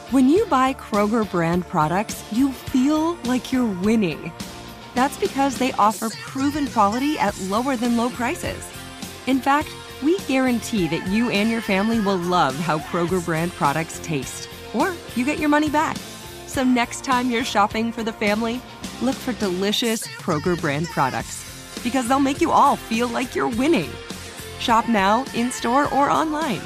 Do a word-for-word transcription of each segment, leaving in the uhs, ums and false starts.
When you buy Kroger brand products, you feel like you're winning. That's because they offer proven quality at lower than low prices. In fact, we guarantee that you and your family will love how Kroger brand products taste, or you get your money back. So next time you're shopping for the family, look for delicious Kroger brand products, because they'll make you all feel like you're winning. Shop now, in-store, or online.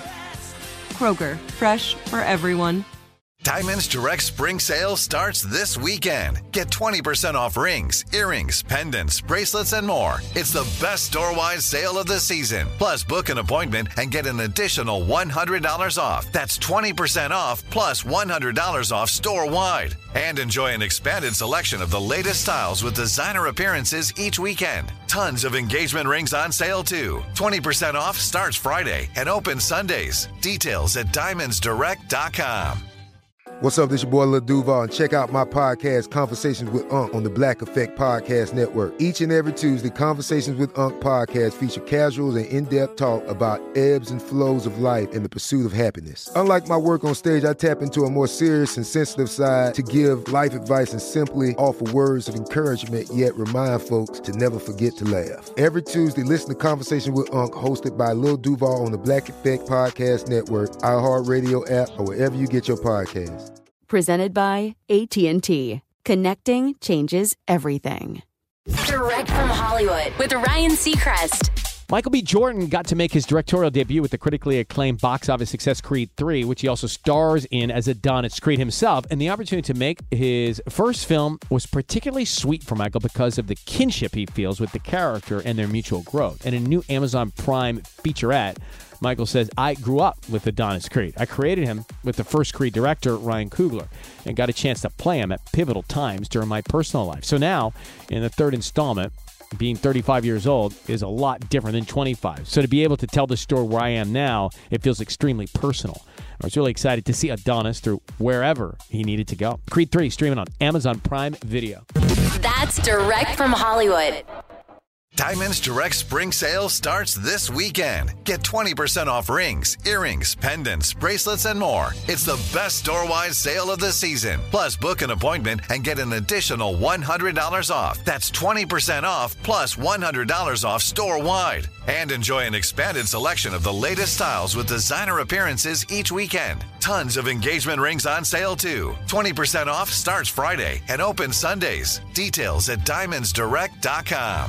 Kroger, fresh for everyone. Diamonds Direct Spring Sale starts this weekend. Get twenty percent off rings, earrings, pendants, bracelets, and more. It's the best store-wide sale of the season. Plus, book an appointment and get an additional one hundred dollars off. That's twenty percent off plus one hundred dollars off store-wide. And enjoy an expanded selection of the latest styles with designer appearances each weekend. Tons of engagement rings on sale, too. twenty percent off starts Friday and opens Sundays. Details at diamonds direct dot com. What's up, this your boy Lil Duval, and check out my podcast, Conversations with Unc, on the Black Effect Podcast Network. Each and every Tuesday, Conversations with Unc podcast feature casual and in-depth talk about ebbs and flows of life and the pursuit of happiness. Unlike my work on stage, I tap into a more serious and sensitive side to give life advice and simply offer words of encouragement, yet remind folks to never forget to laugh. Every Tuesday, listen to Conversations with Unc, hosted by Lil Duval on the Black Effect Podcast Network, iHeartRadio app, or wherever you get your podcasts. Presented by A T and T. Connecting changes everything. Direct from Hollywood with Ryan Seacrest. Michael B. Jordan got to make his directorial debut with the critically acclaimed box office success Creed three, which he also stars in as Adonis Creed himself. And the opportunity to make his first film was particularly sweet for Michael because of the kinship he feels with the character and their mutual growth. And in a new Amazon Prime featurette, Michael says, I grew up with Adonis Creed. I created him with the first Creed director, Ryan Coogler, and got a chance to play him at pivotal times during my personal life. So now, in the third installment, being thirty-five years old is a lot different than twenty-five. So to be able to tell the story where I am now, it feels extremely personal. I was really excited to see Adonis through wherever he needed to go. Creed three streaming on Amazon Prime Video. That's Direct from Hollywood. Diamonds Direct Spring Sale starts this weekend. Get twenty percent off rings, earrings, pendants, bracelets, and more. It's the best store-wide sale of the season. Plus, book an appointment and get an additional one hundred dollars off. That's twenty percent off plus one hundred dollars off store-wide. And enjoy an expanded selection of the latest styles with designer appearances each weekend. Tons of engagement rings on sale, too. twenty percent off starts Friday and opens Sundays. Details at diamonds direct dot com.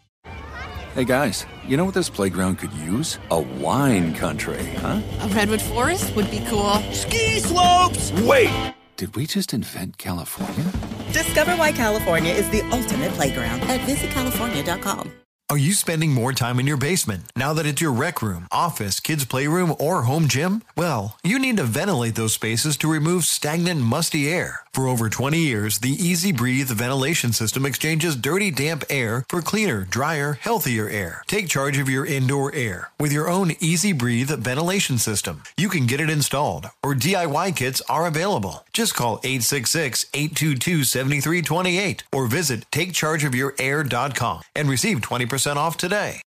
Hey guys, you know what this playground could use? A wine country, huh? A redwood forest would be cool. Ski slopes! Wait! Did we just invent California? Discover why California is the ultimate playground at visit california dot com. Are you spending more time in your basement now that it's your rec room, office, kids' playroom, or home gym? Well, you need to ventilate those spaces to remove stagnant, musty air. For over twenty years, the Easy Breathe ventilation system exchanges dirty, damp air for cleaner, drier, healthier air. Take charge of your indoor air with your own Easy Breathe ventilation system. You can get it installed, or D I Y kits are available. Just call eight six six, eight two two, seven three two eight or visit take charge of your air dot com and receive twenty percent off today.